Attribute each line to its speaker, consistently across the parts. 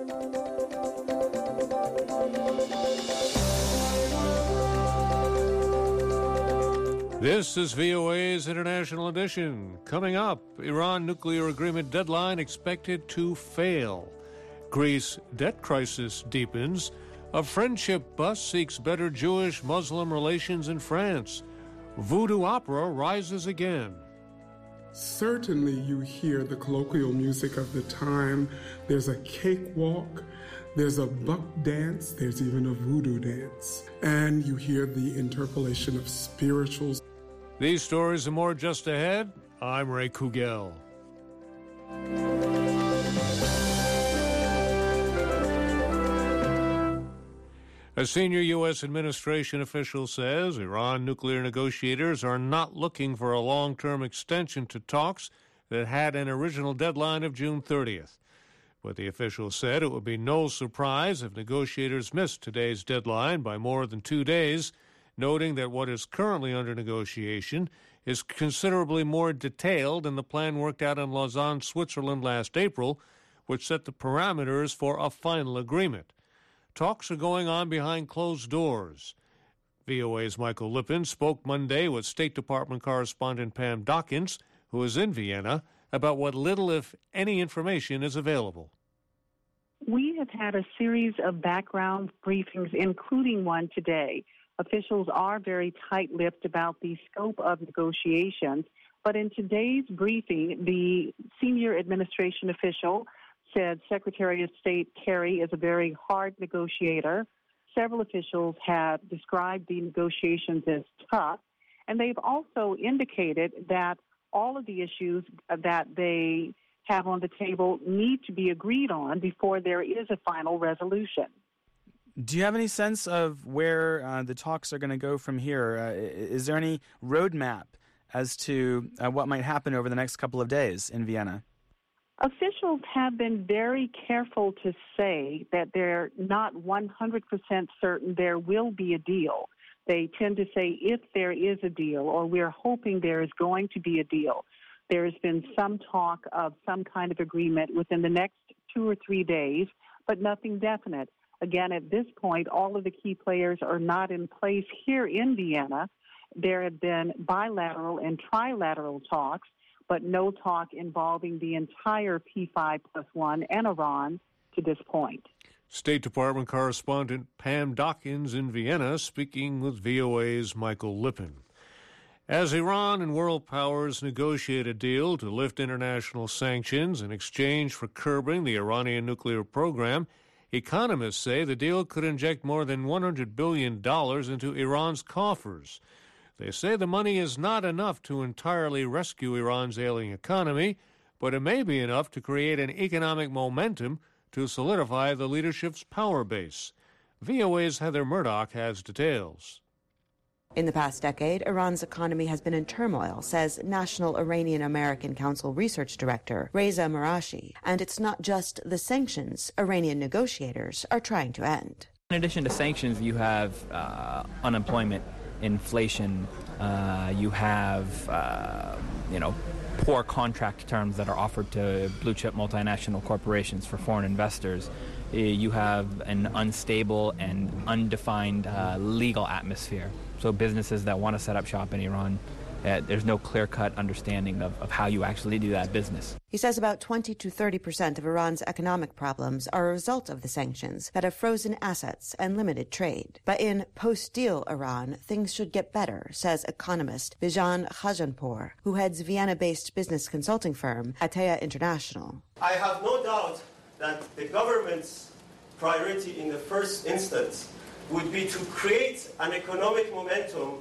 Speaker 1: This is VOA's International Edition. Coming up, Iran nuclear agreement deadline expected to fail. Greece debt crisis deepens. A friendship bus seeks better Jewish-Muslim relations in France. Voodoo opera rises again.
Speaker 2: Certainly you hear the colloquial music of the time. There's a cakewalk, there's a buck dance, there's even a voodoo dance. And you hear the interpolation of spirituals.
Speaker 1: These stories and more just ahead. I'm Ray Kugel. A senior U.S. administration official says Iran nuclear negotiators are not looking for a long-term extension to talks that had an original deadline of June 30th. But the official said it would be no surprise if negotiators missed today's deadline by more than 2 days, noting that what is currently under negotiation is considerably more detailed than the plan worked out in Lausanne, Switzerland last April, which set the parameters for a final agreement. Talks are going on behind closed doors. VOA's Michael Lippin spoke Monday with State Department correspondent Pam Dawkins, who is in Vienna, about what little, if any, information is available.
Speaker 3: We have had a series of background briefings, including one today. Officials are very tight-lipped about the scope of negotiations, but in today's briefing, the senior administration official said Secretary of State Kerry is a very hard negotiator. Several officials have described the negotiations as tough, and they've also indicated that all of the issues that they have on the table need to be agreed on before there is a final resolution.
Speaker 4: Do you have any sense of where the talks are going to go from here? Is there any roadmap as to what might happen over the next couple of days in Vienna?
Speaker 3: Officials have been very careful to say that they're not 100% certain there will be a deal. They tend to say if there is a deal, or we're hoping there is going to be a deal. There has been some talk of some kind of agreement within the next 2 or 3 days, but nothing definite. Again, at this point, all of the key players are not in place here in Vienna. There have been bilateral and trilateral talks, but no talk involving the entire P5+1 and Iran to this point.
Speaker 1: State Department correspondent Pam Dawkins in Vienna speaking with VOA's Michael Lippin. As Iran and world powers negotiate a deal to lift international sanctions in exchange for curbing the Iranian nuclear program, economists say the deal could inject more than $100 billion into Iran's coffers. They say the money is not enough to entirely rescue Iran's ailing economy, but it may be enough to create an economic momentum to solidify the leadership's power base. VOA's Heather Murdoch has details.
Speaker 5: In the past decade, Iran's economy has been in turmoil, says National Iranian American Council Research Director Reza Marashi. And it's not just the sanctions Iranian negotiators are trying to end.
Speaker 6: In addition to sanctions, you have unemployment, inflation, you have, poor contract terms that are offered to blue-chip multinational corporations for foreign investors. You have an unstable and undefined legal atmosphere. So businesses that want to set up shop in Iran, there's no clear-cut understanding of how you actually do that business.
Speaker 5: He says about 20 to 30% of Iran's economic problems are a result of the sanctions that have frozen assets and limited trade. But in post-deal Iran, things should get better, says economist Bijan Khajanpour, who heads Vienna-based business consulting firm Atea International.
Speaker 7: I have no doubt that the government's priority in the first instance would be to create an economic momentum.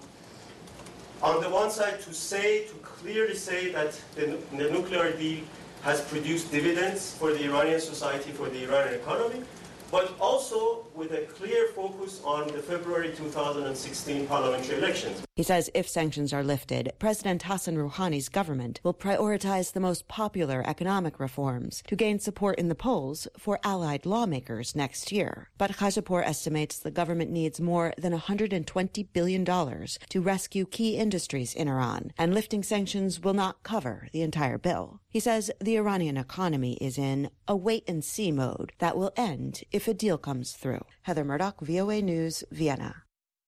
Speaker 7: On the one side, to clearly say that the nuclear deal has produced dividends for the Iranian society, for the Iranian economy, but also with a clear focus on the February 2016 parliamentary elections.
Speaker 5: He says if sanctions are lifted, President Hassan Rouhani's government will prioritize the most popular economic reforms to gain support in the polls for allied lawmakers next year. But Khajanpour estimates the government needs more than $120 billion to rescue key industries in Iran, and lifting sanctions will not cover the entire bill. He says the Iranian economy is in a wait-and-see mode that will end if a deal comes through. Heather Murdoch, VOA News, Vienna.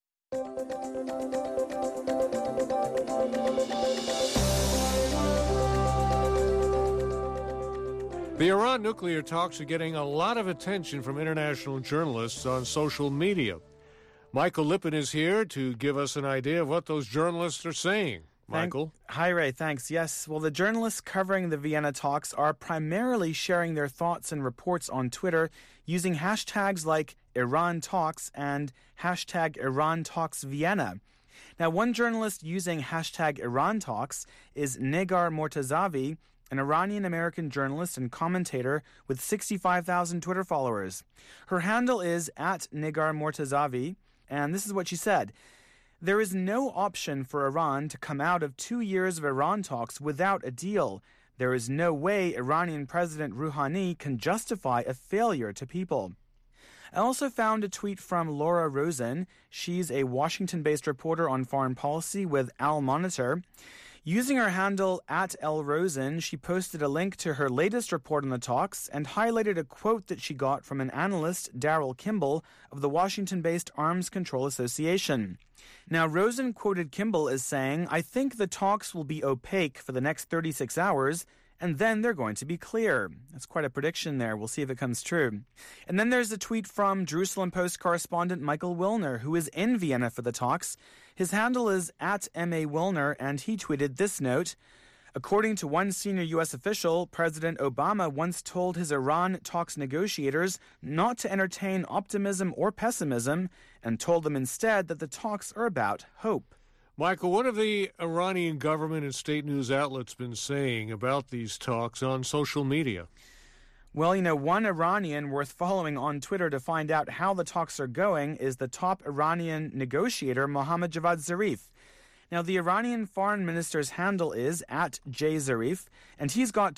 Speaker 1: The Iran nuclear talks are getting a lot of attention from international journalists on social media. Michael Lippin is here to give us an idea of what those journalists are saying. Michael?
Speaker 4: Hi, Ray. Thanks. Yes, well, the journalists covering the Vienna talks are primarily sharing their thoughts and reports on Twitter using hashtags like Iran Talks and hashtag Iran Talks Vienna. Now, one journalist using hashtag Iran Talks is Negar Mortazavi, an Iranian-American journalist and commentator with 65,000 Twitter followers. Her handle is @Negar Mortazavi, and this is what she said. There is no option for Iran to come out of 2 years of Iran talks without a deal. There is no way Iranian President Rouhani can justify a failure to people. I also found a tweet from Laura Rosen. She's a Washington-based reporter on foreign policy with Al Monitor. Using her handle @LRosen, she posted a link to her latest report on the talks and highlighted a quote that she got from an analyst, Daryl Kimball, of the Washington-based Arms Control Association. Now, Rosen quoted Kimball as saying, "I think the talks will be opaque for the next 36 hours, and then they're going to be clear." That's quite a prediction there. We'll see if it comes true. And then there's a tweet from Jerusalem Post correspondent Michael Wilner, who is in Vienna for the talks. His handle is @MA Wilner, and he tweeted this note. According to one senior U.S. official, President Obama once told his Iran talks negotiators not to entertain optimism or pessimism and told them instead that the talks are about hope.
Speaker 1: Michael, what have the Iranian government and state news outlets been saying about these talks on social media?
Speaker 4: Well, one Iranian worth following on Twitter to find out how the talks are going is the top Iranian negotiator, Mohammad Javad Zarif. Now, the Iranian foreign minister's handle is @JZarif, and he's got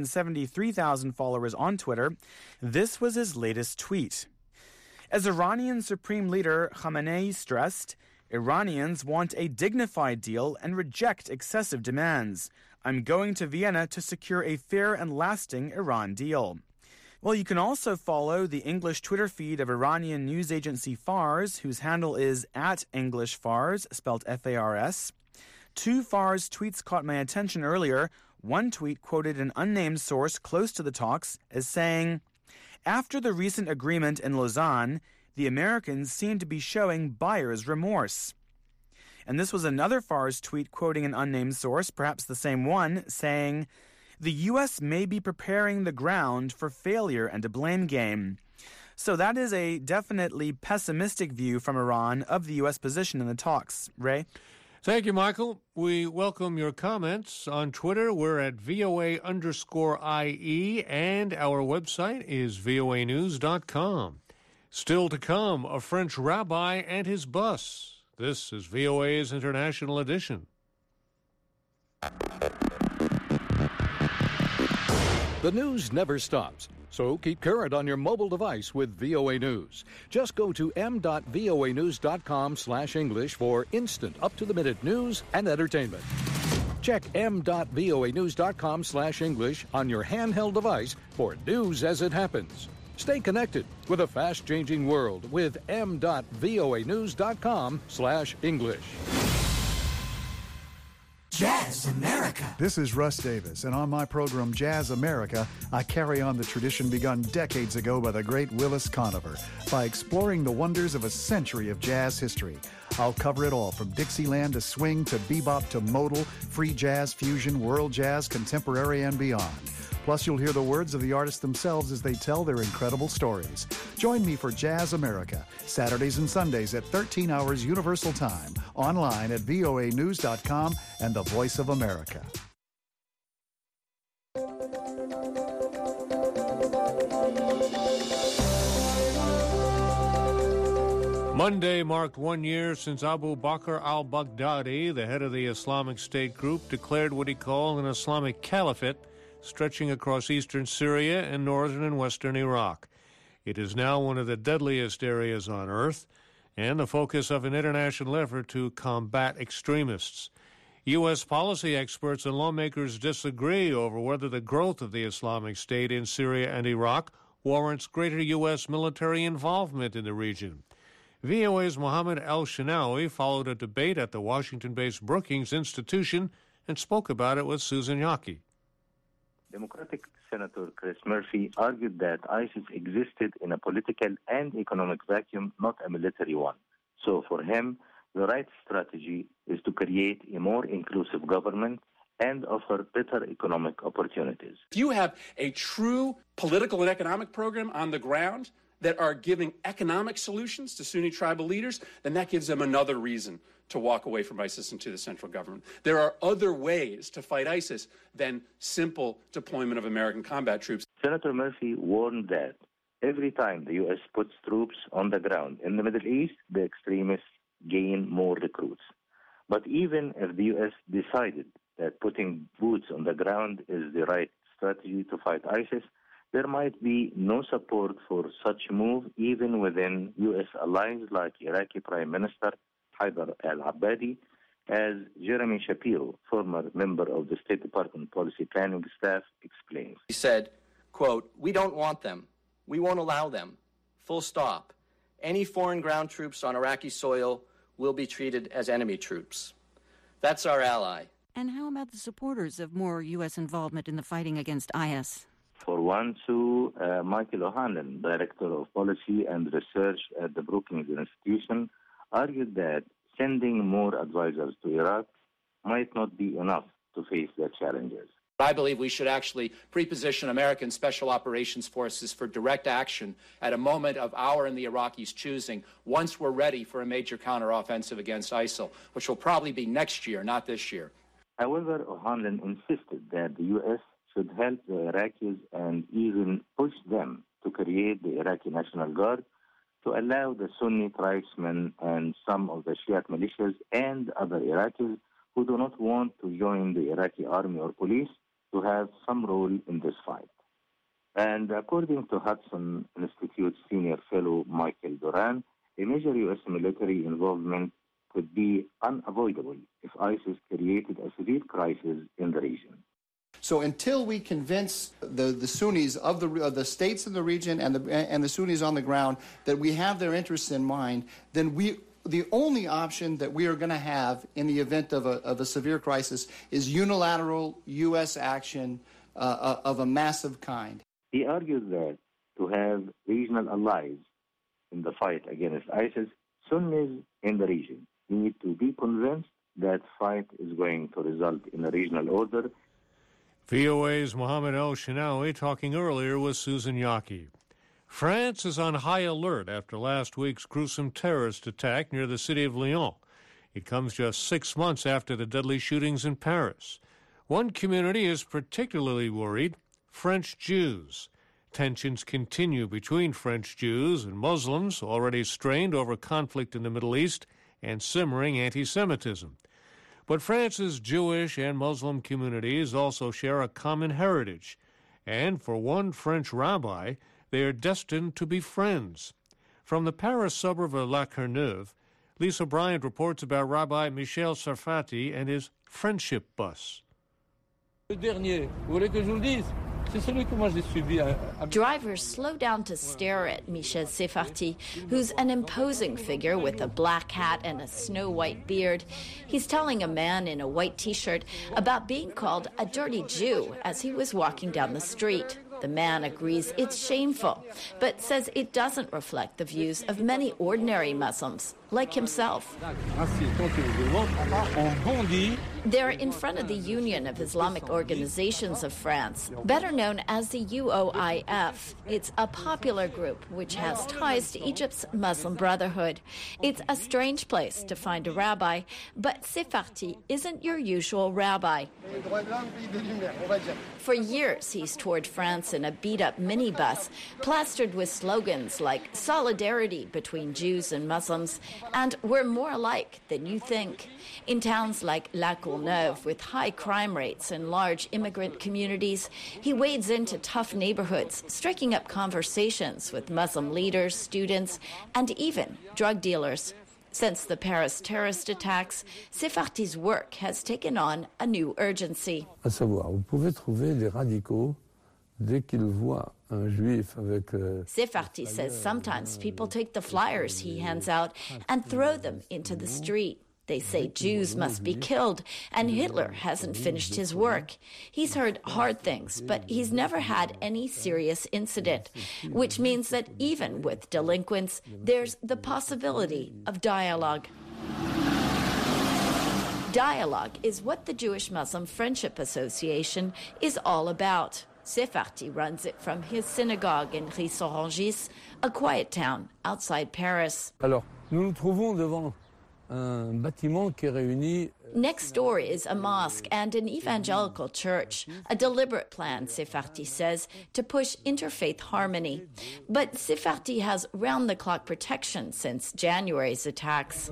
Speaker 4: 273,000 followers on Twitter. This was his latest tweet. As Iranian Supreme Leader Khamenei stressed, Iranians want a dignified deal and reject excessive demands. I'm going to Vienna to secure a fair and lasting Iran deal. Well, you can also follow the English Twitter feed of Iranian news agency Fars, whose handle is @EnglishFars, spelled F-A-R-S. Two Fars tweets caught my attention earlier. One tweet quoted an unnamed source close to the talks as saying, "After the recent agreement in Lausanne, the Americans seem to be showing buyer's remorse." And this was another Fars tweet quoting an unnamed source, perhaps the same one, saying, "The U.S. may be preparing the ground for failure and a blame game." So that is a definitely pessimistic view from Iran of the U.S. position in the talks. Ray?
Speaker 1: Thank you, Michael. We welcome your comments. On Twitter, we're at VOA_IE, and our website is voanews.com. Still to come, a French rabbi and his bus. This is VOA's International Edition.
Speaker 8: The news never stops, so keep current on your mobile device with VOA News. Just go to m.voanews.com/English for instant, up-to-the-minute news and entertainment. Check m.voanews.com/English on your handheld device for news as it happens. Stay connected with a fast-changing world with m.voanews.com/English.
Speaker 9: Jazz America.
Speaker 10: This is Russ Davis, and on my program Jazz America, I carry on the tradition begun decades ago by the great Willis Conover by exploring the wonders of a century of jazz history. I'll cover it all, from Dixieland to swing to bebop to modal, free jazz, fusion, world jazz, contemporary, and beyond. Plus, you'll hear the words of the artists themselves as they tell their incredible stories. Join me for Jazz America, Saturdays and Sundays at 13 hours Universal Time, online at voanews.com and the Voice of America.
Speaker 1: Monday marked 1 year since Abu Bakr al-Baghdadi, the head of the Islamic State group, declared what he called an Islamic caliphate stretching across eastern Syria and northern and western Iraq. It is now one of the deadliest areas on earth and the focus of an international effort to combat extremists. U.S. policy experts and lawmakers disagree over whether the growth of the Islamic State in Syria and Iraq warrants greater U.S. military involvement in the region. VOA's Mohammed El-Shinawi followed a debate at the Washington-based Brookings Institution and spoke about it with Susan Yaki.
Speaker 11: Democratic Senator Chris Murphy argued that ISIS existed in a political and economic vacuum, not a military one. So for him, the right strategy is to create a more inclusive government and offer better economic opportunities.
Speaker 12: If you have a true political and economic program on the ground that are giving economic solutions to Sunni tribal leaders, then that gives them another reason to walk away from ISIS into the central government. There are other ways to fight ISIS than simple deployment of American combat troops.
Speaker 11: Senator Murphy warned that every time the U.S. puts troops on the ground in the Middle East, the extremists gain more recruits. But even if the U.S. decided that putting boots on the ground is the right strategy to fight ISIS, there might be no support for such move even within U.S. allies like Iraqi Prime Minister Haider al-Abadi, as Jeremy Shapiro, former member of the State Department Policy Planning staff, explains.
Speaker 13: He said, quote, "We don't want them. We won't allow them. Full stop. Any foreign ground troops on Iraqi soil will be treated as enemy troops. That's our ally."
Speaker 14: And how about the supporters of more U.S. involvement in the fighting against IS?
Speaker 11: For one, too, Michael O'Hanlon, Director of Policy and Research at the Brookings Institution, argued that sending more advisors to Iraq might not be enough to face the challenges.
Speaker 13: I believe we should actually preposition American Special Operations Forces for direct action at a moment of our and the Iraqis' choosing, once we're ready for a major counteroffensive against ISIL, which will probably be next year, not this year.
Speaker 11: However, O'Hanlon insisted that the U.S. should help the Iraqis and even push them to create the Iraqi National Guard to allow the Sunni tribesmen and some of the Shiite militias and other Iraqis who do not want to join the Iraqi army or police to have some role in this fight. And according to Hudson Institute senior fellow Michael Doran, a major U.S. military involvement could be unavoidable if ISIS created a severe crisis in the region.
Speaker 15: So until we convince the Sunnis of the states in the region and the Sunnis on the ground that we have their interests in mind, then the only option that we are going to have in the event of a severe crisis is unilateral U.S. action of a massive kind.
Speaker 11: He argued that to have regional allies in the fight against ISIS, Sunnis in the region need to be convinced that fight is going to result in a regional order.
Speaker 1: VOA's Mohammed El-Shinawi talking earlier with Susan Yaki. France is on high alert after last week's gruesome terrorist attack near the city of Lyon. It comes just 6 months after the deadly shootings in Paris. One community is particularly worried: French Jews. Tensions continue between French Jews and Muslims, already strained over conflict in the Middle East and simmering anti-Semitism. But France's Jewish and Muslim communities also share a common heritage, and for one French rabbi, they are destined to be friends. From the Paris suburb of La Courneuve, Lisa Bryant reports about Rabbi Michel Sarfati and his friendship bus.
Speaker 16: Drivers slow down to stare at Michel Sarfati, who's an imposing figure with a black hat and a snow-white beard. He's telling a man in a white T-shirt about being called a dirty Jew as he was walking down the street. The man agrees it's shameful, but says it doesn't reflect the views of many ordinary Muslims, like himself. They're in front of the Union of Islamic Organizations of France, better known as the UOIF. It's a popular group which has ties to Egypt's Muslim Brotherhood. It's a strange place to find a rabbi, but Sarfati isn't your usual rabbi. For years, he's toured France in a beat-up minibus, plastered with slogans like solidarity between Jews and Muslims, and we're more alike than you think. In towns like La Courneuve, with high crime rates and large immigrant communities, he wades into tough neighborhoods, striking up conversations with Muslim leaders, students, and even drug dealers. Since the Paris terrorist attacks, Sefarti's work has taken on a new urgency.
Speaker 17: À savoir, vous pouvez trouver des radicaux dès qu'ils voient un juif avec.
Speaker 16: Sefarti says sometimes people take the flyers he hands out and throw them into the street. They say Jews must be killed, and Hitler hasn't finished his work. He's heard hard things, but he's never had any serious incident, which means that even with delinquents, there's the possibility of dialogue. Dialogue is what the Jewish-Muslim Friendship Association is all about. Sefarti runs it from his synagogue in Ris-Orangis, a quiet town outside Paris.
Speaker 17: Alors, nous nous trouvons devant un bâtiment qui réunit.
Speaker 16: Next door is a mosque and an evangelical church, a deliberate plan, Sefarti says, to push interfaith harmony. But Sefarti has round-the-clock protection since January's attacks.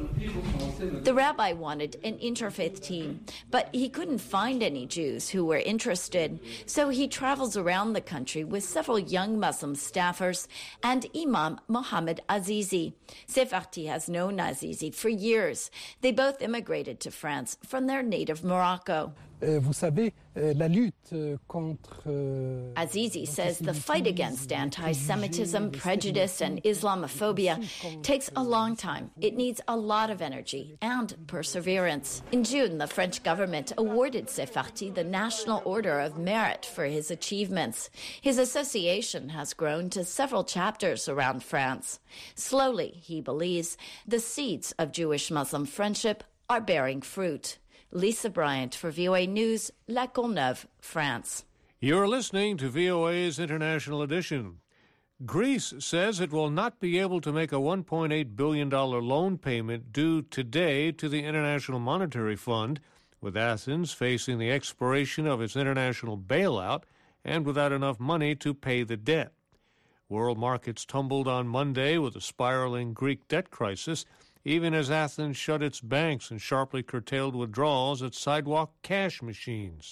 Speaker 16: The rabbi wanted an interfaith team, but he couldn't find any Jews who were interested, so he travels around the country with several young Muslim staffers and Imam Mohammed Azizi. Sefarti has known Azizi for years. They both immigrated to France from their native Morocco.
Speaker 18: Vous savez, la lutte contre.
Speaker 16: Azizi says the fight against anti-Semitism, prejudice, and Islamophobia takes a long time. It needs a lot of energy and perseverance. In June, the French government awarded Sefarti the National Order of Merit for his achievements. His association has grown to several chapters around France. Slowly, he believes, the seeds of Jewish-Muslim friendship are bearing fruit. Lisa Bryant for VOA News, La Courneuve, France.
Speaker 1: You're listening to VOA's International Edition. Greece says it will not be able to make a $1.8 billion loan payment due today to the International Monetary Fund, with Athens facing the expiration of its international bailout and without enough money to pay the debt. World markets tumbled on Monday with a spiraling Greek debt crisis, even as Athens shut its banks and sharply curtailed withdrawals at sidewalk cash machines.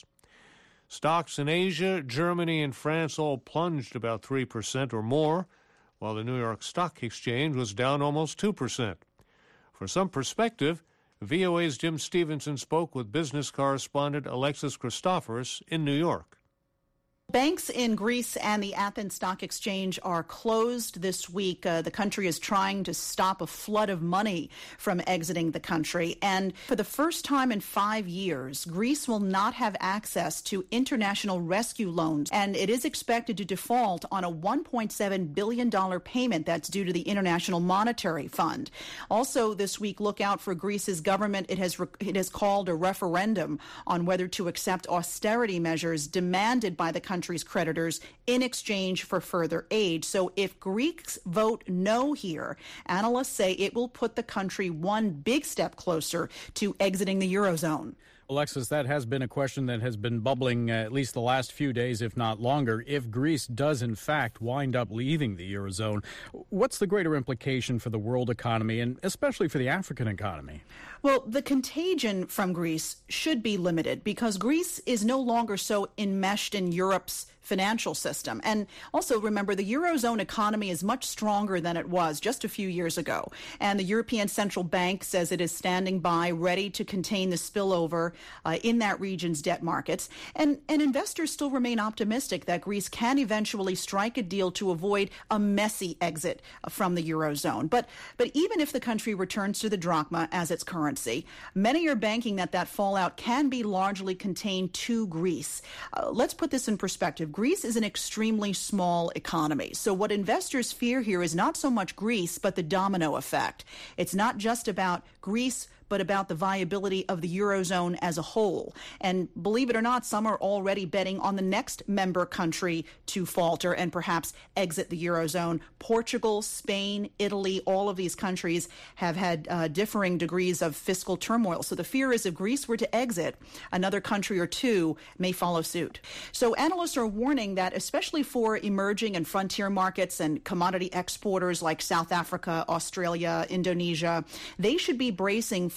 Speaker 1: Stocks in Asia, Germany, and France all plunged about 3% or more, while the New York Stock Exchange was down almost 2%. For some perspective, VOA's Jim Stevenson spoke with business correspondent Alexis Christoforous in New York.
Speaker 19: Banks in Greece and the Athens Stock Exchange are closed this week. The country is trying to stop a flood of money from exiting the country. And for the first time in 5 years, Greece will not have access to international rescue loans. And it is expected to default on a $1.7 billion payment that's due to the International Monetary Fund. Also this week, look out for Greece's government. It has called a referendum on whether to accept austerity measures demanded by the country's creditors in exchange for further aid. So if Greeks vote no here, analysts say it will put the country one big step closer to exiting the Eurozone.
Speaker 20: Alexis, that has been a question that has been bubbling at least the last few days, if not longer. If Greece does, in fact, wind up leaving the Eurozone, what's the greater implication for the world economy and especially for the African economy?
Speaker 19: Well, the contagion from Greece should be limited because Greece is no longer so enmeshed in Europe's financial system. And also remember, the Eurozone economy is much stronger than it was just a few years ago. And the European Central Bank says it is standing by, ready to contain the spillover in that region's debt markets. And investors still remain optimistic that Greece can eventually strike a deal to avoid a messy exit from the Eurozone. But even if the country returns to the drachma as its currency, many are banking that fallout can be largely contained to Greece. Let's put this in perspective. Greece is an extremely small economy. So what investors fear here is not so much Greece, but the domino effect. It's not just about Greece, but about the viability of the Eurozone as a whole. And believe it or not, some are already betting on the next member country to falter and perhaps exit the Eurozone. Portugal, Spain, Italy, all of these countries have had differing degrees of fiscal turmoil. So the fear is if Greece were to exit, another country or two may follow suit. So analysts are warning that especially for emerging and frontier markets and commodity exporters like South Africa, Australia, Indonesia, they should be bracing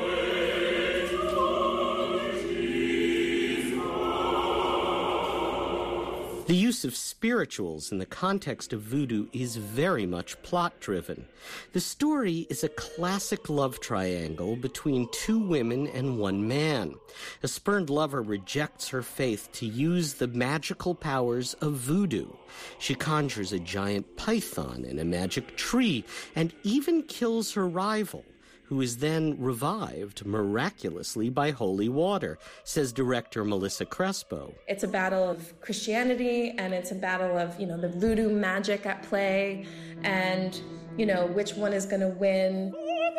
Speaker 21: The use of spirituals in the context of voodoo is very much plot-driven. The story is a classic love triangle between two women and one man. A spurned lover rejects her faith to use the magical powers of voodoo. She conjures a giant python and a magic tree, and even kills her rival, who is then revived miraculously by holy water, says director Melissa Crespo.
Speaker 3: It's a battle of Christianity, and it's a battle of, the voodoo magic at play, and, which one is going to win.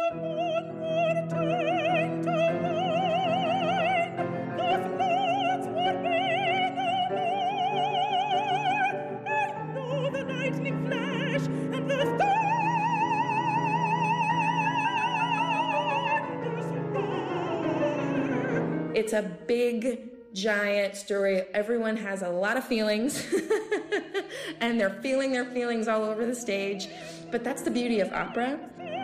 Speaker 3: It's a big, giant story. Everyone has a lot of feelings, and they're feeling their feelings all over the stage. But that's the beauty of opera.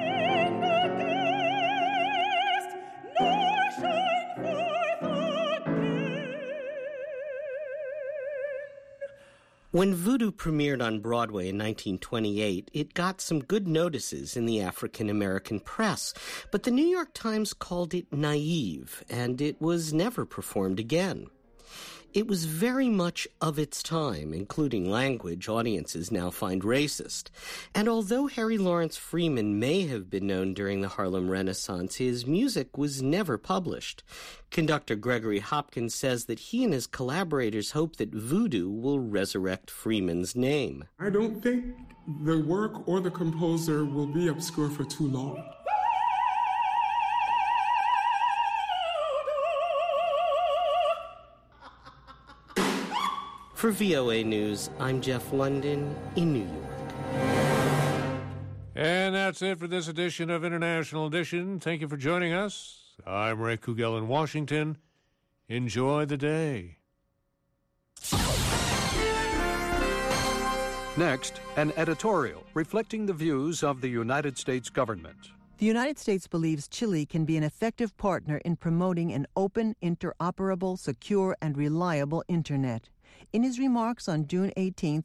Speaker 21: When Voodoo premiered on Broadway in 1928, it got some good notices in the African-American press, but the New York Times called it naive, and it was never performed again. It was very much of its time, including language audiences now find racist. And although Harry Lawrence Freeman may have been known during the Harlem Renaissance, his music was never published. Conductor Gregory Hopkins says that he and his collaborators hope that voodoo will resurrect Freeman's name.
Speaker 2: I don't think the work or the composer will be obscure for too long.
Speaker 21: For VOA News, I'm Jeff London in New York.
Speaker 1: And that's it for this edition of International Edition. Thank you for joining us. I'm Ray Kugel in Washington. Enjoy the day.
Speaker 4: Next, an editorial reflecting the views of the United States government.
Speaker 5: The United States believes Chile can be an effective partner in promoting an open, interoperable, secure, and reliable Internet. In his remarks on June 18,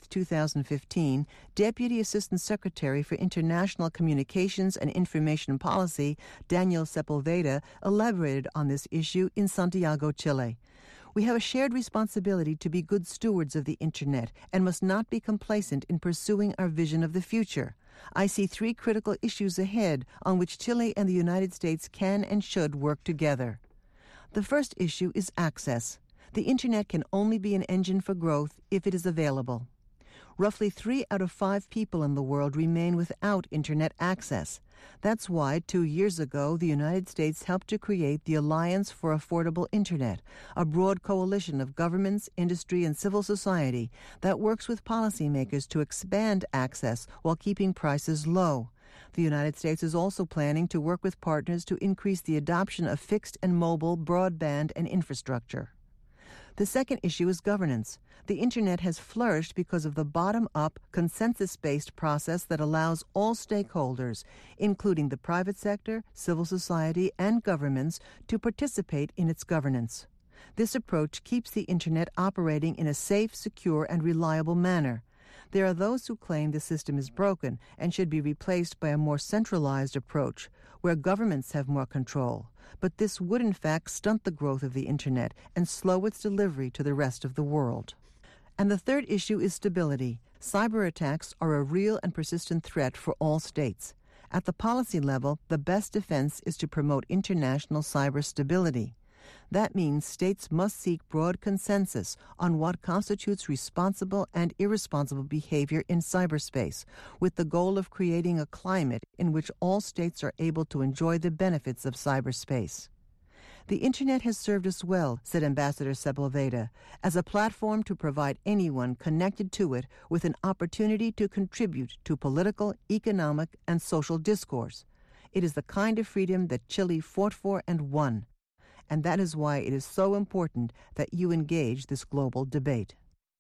Speaker 5: 2015, Deputy Assistant Secretary for International Communications and Information Policy, Daniel Sepulveda, elaborated on this issue in Santiago, Chile. We have a shared responsibility to be good stewards of the Internet and must not be complacent in pursuing our vision of the future. I see three critical issues ahead on which Chile and the United States can and should work together. The first issue is access. The Internet can only be an engine for growth if it is available. Roughly 3 out of 5 people in the world remain without Internet access. That's why 2 years ago, the United States helped to create the Alliance for Affordable Internet, a broad coalition of governments, industry, and civil society that works with policymakers to expand access while keeping prices low. The United States is also planning to work with partners to increase the adoption of fixed and mobile broadband and infrastructure. The second issue is governance. The Internet has flourished because of the bottom-up, consensus-based process that allows all stakeholders, including the private sector, civil society, and governments, to participate in its governance. This approach keeps the Internet operating in a safe, secure, and reliable manner. There are those who claim the system is broken and should be replaced by a more centralized approach, where governments have more control. But this would in fact stunt the growth of the Internet and slow its delivery to the rest of the world. And the third issue is stability. Cyber attacks are a real and persistent threat for all states. At the policy level, the best defense is to promote international cyber stability. That means states must seek broad consensus on what constitutes responsible and irresponsible behavior in cyberspace, with the goal of creating a climate in which all states are able to enjoy the benefits of cyberspace. The Internet has served us well, said Ambassador Sepulveda, as a platform to provide anyone connected to it with an opportunity to contribute to political, economic, and social discourse. It is the kind of freedom that Chile fought for and won. And that is why it is so important that you engage this global debate.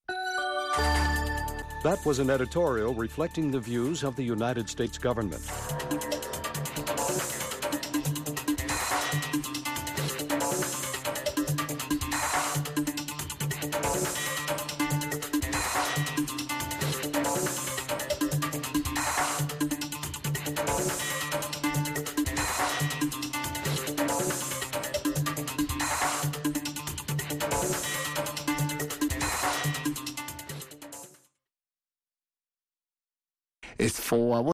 Speaker 4: That was an editorial reflecting the views of the United States government.
Speaker 6: It's for